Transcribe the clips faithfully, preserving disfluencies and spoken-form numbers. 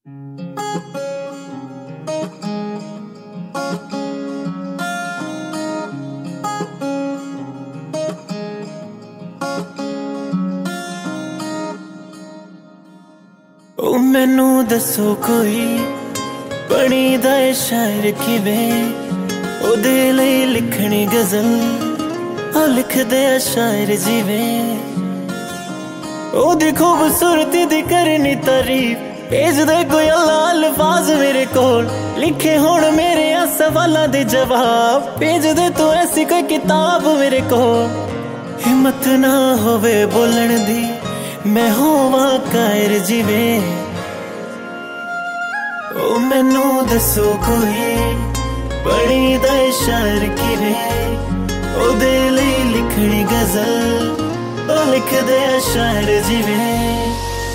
ओ मैनू दसो कोई बनी दा शायर किवें ओदे लई लिखनी गज़ल आ लिखदे शायर जिवें ओदी खूबसूरती दी करनी तारीफ भेज दे कोई अल्लाह अल्फाज मेरे कोल लिखे होण मेरे आ सवालां दे जवाब भेज दे तू ऐसी कोई किताब मेरे कोल हिम्मत ना होवे बोलण दी मैं होवां कायर जिवें ओ मैनू दसो कोई बनी दा शायर किवें ओदे लई लिखनी गज़ल ओ लिखदे शायर जिवें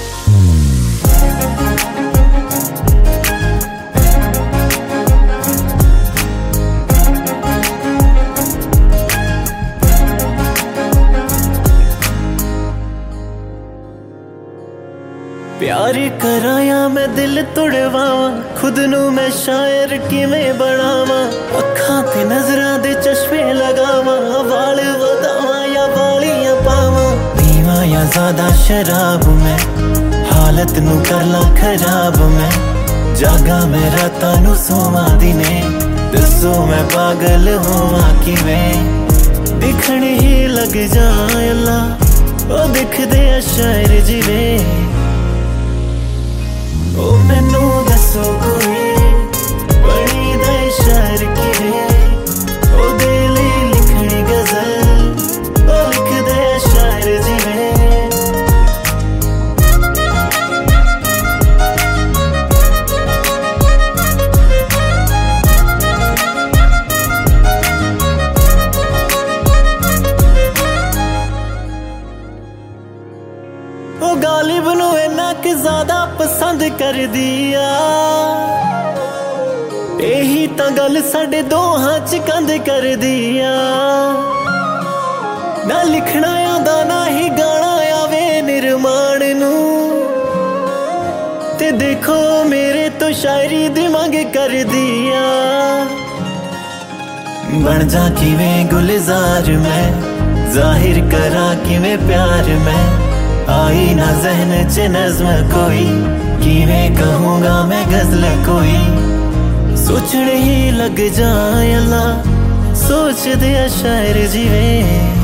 प्यार कराया मैं दिल तुड़वावा खुद नू मैं शायर किवें बनावा अखां ते नजरां दे चश्मे लगावा वाल वधावा या वालियां पावा पीवा या ज्यादा शराब मैं हालत नू कर ला खराब मैं जागा मैं रातां नू सोवां दिने दसो मैं पागल होवां किवें दिखण ही लग जा अल्लाह ओ दिखदे शायर जिवें ओ मैनू दसो कोई बनी दा शायर किवें ओदे लई लिखनी गज़ल ओ लिखदे शायर जिवें ओ गालिब नू इन्ना कि ज्यादा पसंद कर दिया यही तां गल साडे दोहां च कंध कर दिया ना लिखना आंदा ना ही गाना आवे निर्माण नू ते देखो मेरे तो शायरी दी मंग कर दिया बन जा किवें गुलजार मैं जाहिर करा किवें प्यार मैं आई ना जहन च नज़्म कोई किवें कहूँगा मैं गज़ल कोई सोचने ही लग जाए अल्लाह सोच दे शायर जिवें।